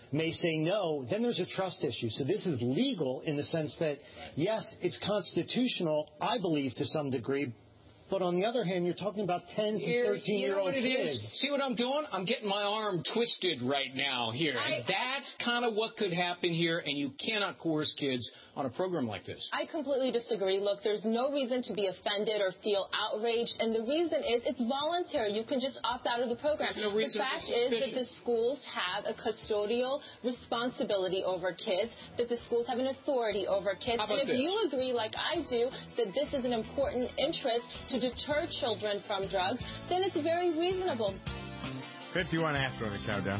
may say no, then there's a trust issue. So this is legal in the sense that, yes, it's constitutional, I believe, to some degree. But on the other hand, you're talking about ten to thirteen-year-old kids. You know what it kids. is? See what I'm doing? I'm getting my arm twisted right now here. I, and that's kind of what could happen here, and you cannot coerce kids on a program like this. I completely disagree. Look, there's no reason to be offended or feel outraged, and the reason is it's voluntary. You can just opt out of the program. No the fact is that the schools have a custodial responsibility over kids, that the schools have an authority over kids. How about and if this? you agree, like I do, that this is an important interest to deter children from drugs, then it's very reasonable. fifty-one after on the countdown.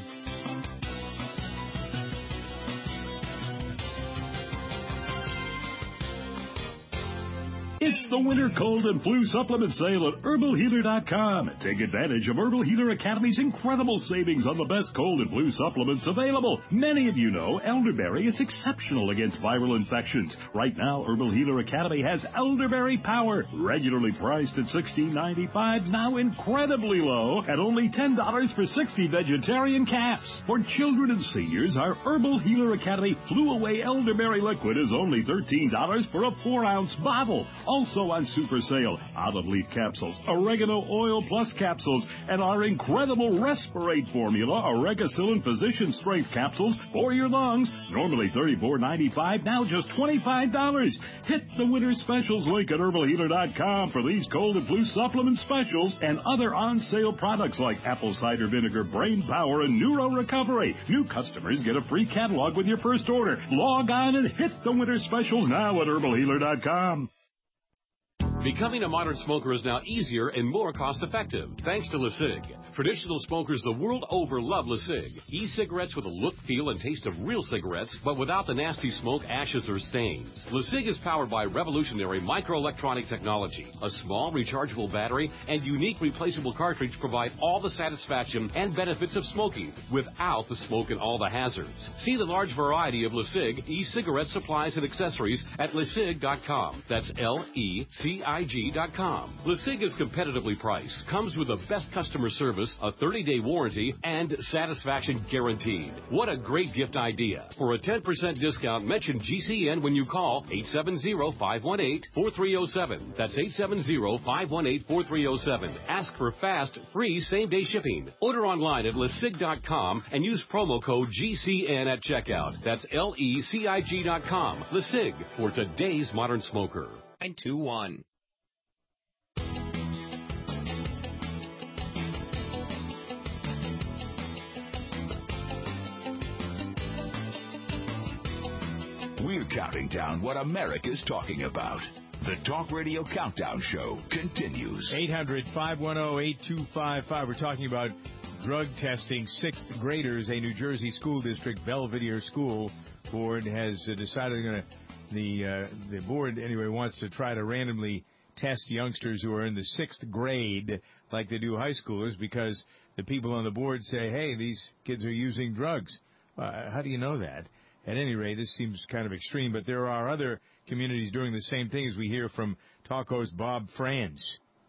It's the winter cold and flu supplement sale at herbal healer dot com. Take advantage of Herbal Healer Academy's incredible savings on the best cold and flu supplements available. Many of you know elderberry is exceptional against viral infections. Right now, Herbal Healer Academy has Elderberry Power, regularly priced at sixteen ninety-five, now incredibly low at only ten dollars for sixty vegetarian caps. For children and seniors, our Herbal Healer Academy Flu Away Elderberry Liquid is only thirteen dollars for a four ounce bottle. Also on super sale, olive leaf capsules, oregano oil plus capsules, and our incredible Respirate formula, Oregacillin Physician Strength capsules for your lungs. Normally thirty-four ninety-five, now just twenty-five dollars. Hit the winter specials link at herbal healer dot com for these cold and flu supplement specials and other on sale products like apple cider vinegar, brain power, and neuro recovery. New customers get a free catalog with your first order. Log on and hit the winter specials now at herbal healer dot com. Becoming a modern smoker is now easier and more cost-effective, thanks to LeSig. Traditional smokers the world over love LeSig. E-cigarettes with a look, feel, and taste of real cigarettes, but without the nasty smoke, ashes, or stains. LeSig is powered by revolutionary microelectronic technology. A small rechargeable battery and unique replaceable cartridge provide all the satisfaction and benefits of smoking without the smoke and all the hazards. See the large variety of LeSig e-cigarette supplies and accessories at lesig dot com. That's L E C I G dot com. LeSig is competitively priced, comes with the best customer service, a thirty day warranty, and satisfaction guaranteed. What a great gift idea. For a ten percent discount, mention G C N when you call eight seven zero, five one eight, four three zero seven. That's eight seven zero, five one eight, four three zero seven. Ask for fast, free same-day shipping. Order online at lesig dot com and use promo code G C N at checkout. That's L E C I G dot com. LeSig, for today's modern smoker. nine two one. We're counting down what America's talking about. The Talk Radio Countdown Show continues. eight hundred, five one zero, eight two five five. We're talking about drug testing. Sixth graders, a New Jersey school district, Belvedere School Board has decided they're going to, the, uh, the board anyway wants to try to randomly test youngsters who are in the sixth grade like they do high schoolers because the people on the board say, hey, these kids are using drugs. Uh, how do you know that? At any rate, this seems kind of extreme, but there are other communities doing the same thing, as we hear from Talko's Bob Franz.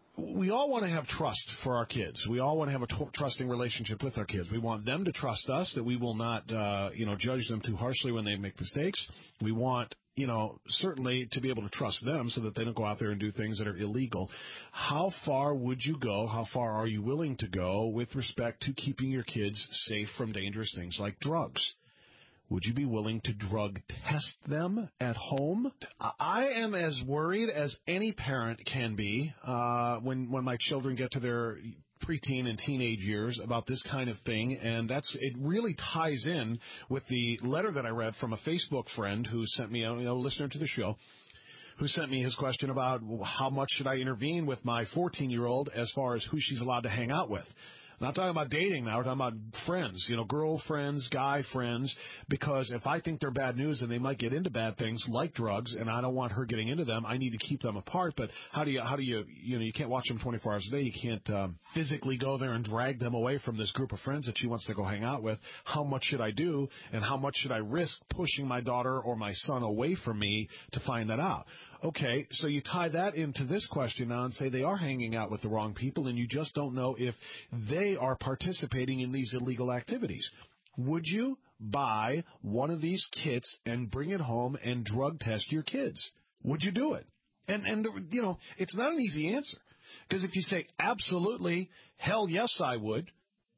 We all want to have trust for our kids. We all want to have a t- trusting relationship with our kids. We want them to trust us, that we will not, uh, you know, judge them too harshly when they make mistakes. We want, you know, certainly to be able to trust them so that they don't go out there and do things that are illegal. How far would you go? How far are you willing to go with respect to keeping your kids safe from dangerous things like drugs? Would you be willing to drug test them at home? I am as worried as any parent can be uh, when when my children get to their preteen and teenage years about this kind of thing, and that's it really ties in with the letter that I read from a Facebook friend who sent me, a you know, listener to the show, who sent me his question about how much should I intervene with my fourteen-year-old as far as who she's allowed to hang out with. I'm not talking about dating now. We're talking about friends, you know, girlfriends, guy friends, because if I think they're bad news and they might get into bad things like drugs, and I don't want her getting into them, I need to keep them apart. But how do you, how do you, you know, you can't watch them twenty-four hours a day. You can't um, physically go there and drag them away from this group of friends that she wants to go hang out with. How much should I do, and how much should I risk pushing my daughter or my son away from me to find that out? Okay, so you tie that into this question now and say they are hanging out with the wrong people, and you just don't know if they are participating in these illegal activities. Would you buy one of these kits and bring it home and drug test your kids? Would you do it? And, and you know, it's not an easy answer. Because if you say, absolutely, hell yes, I would,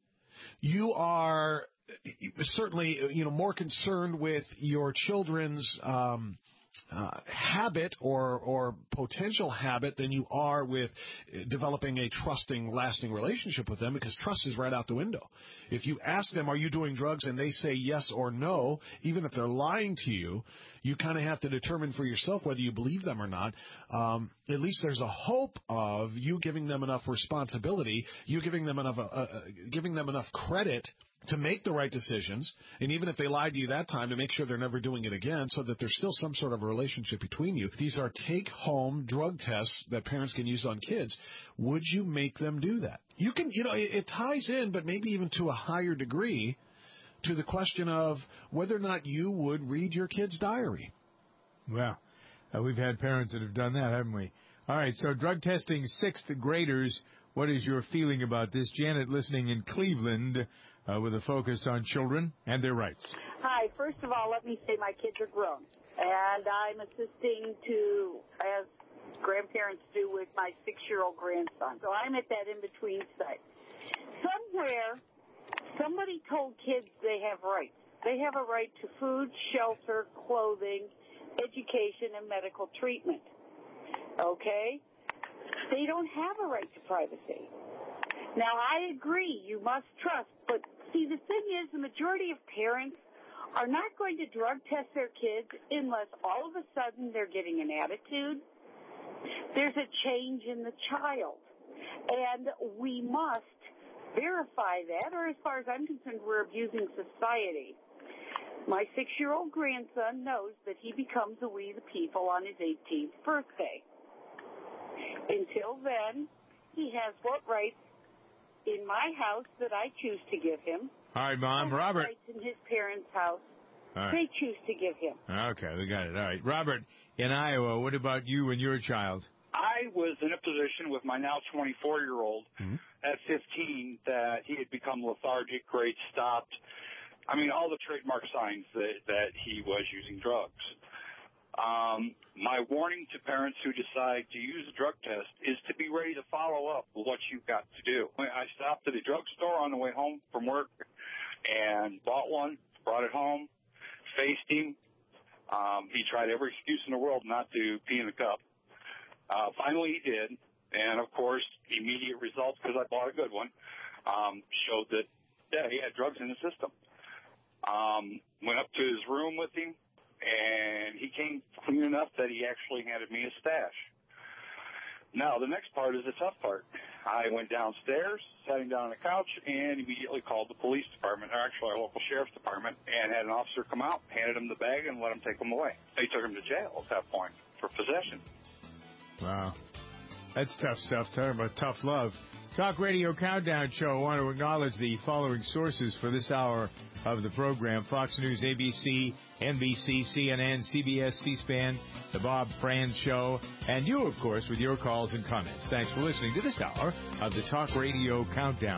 you are certainly, you know, more concerned with your children's um, uh, habit or or potential habit than you are with developing a trusting, lasting relationship with them, because trust is right out the window. If you ask them, are you doing drugs, and they say yes or no, even if they're lying to you, you kind of have to determine for yourself whether you believe them or not. Um, at least there's a hope of you giving them enough responsibility, you giving them enough, uh, uh, giving them enough credit to make the right decisions, and even if they lied to you that time, to make sure they're never doing it again, so that there's still some sort of a relationship between you. These are take-home drug tests that parents can use on kids. Would you make them do that? You can, you know, it, it ties in, but maybe even to a higher degree, to the question of whether or not you would read your kid's diary. Well, uh, we've had parents that have done that, haven't we? All right, so drug testing sixth graders. What is your feeling about this? Janet, listening in Cleveland, uh, with a focus on children and their rights. Hi. First of all, let me say my kids are grown, and I'm assisting to, as grandparents do, with my six-year-old grandson. So I'm at that in-between site. Somewhere, somebody told kids they have rights. They have a right to food, shelter, clothing, education, and medical treatment. Okay? They don't have a right to privacy. Now, I agree, you must trust, but see, the thing is, the majority of parents are not going to drug test their kids unless all of a sudden they're getting an attitude. There's a change in the child, and we must verify that, or as far as I'm concerned, we're abusing society. My six-year-old grandson knows that he becomes a we the people on his eighteenth birthday. Until then, he has what rights in my house that I choose to give him. All right, Mom. And Robert. Rights in his parents' house All right. they choose to give him. Okay, we got it. All right. Robert, in Iowa, what about you and your child? I was in a position with my now twenty-four-year-old Mm-hmm. at fifteen that he had become lethargic, grades stopped. I mean, all the trademark signs that, that he was using drugs. Um, my warning to parents who decide to use a drug test is to be ready to follow up with what you've got to do. I stopped at a drugstore on the way home from work and bought one, brought it home, faced him. Um, he tried every excuse in the world not to pee in the cup. Uh, finally he did, and of course, immediate results, because I bought a good one, um, showed that, yeah, he had drugs in his system. Um, went up to his room with him, and he came clean enough that he actually handed me a stash. Now, the next part is the tough part. I went downstairs, sat him down on the couch, and immediately called the police department, or actually our local sheriff's department, and had an officer come out, handed him the bag, and let him take him away. They took him to jail at that point for possession. Wow. That's tough stuff. Talking about tough love. Talk Radio Countdown Show. I want to acknowledge the following sources for this hour of the program. Fox News, A B C, N B C, C N N, C B S, C-SPAN, The Bob Franz Show, and you, of course, with your calls and comments. Thanks for listening to this hour of the Talk Radio Countdown.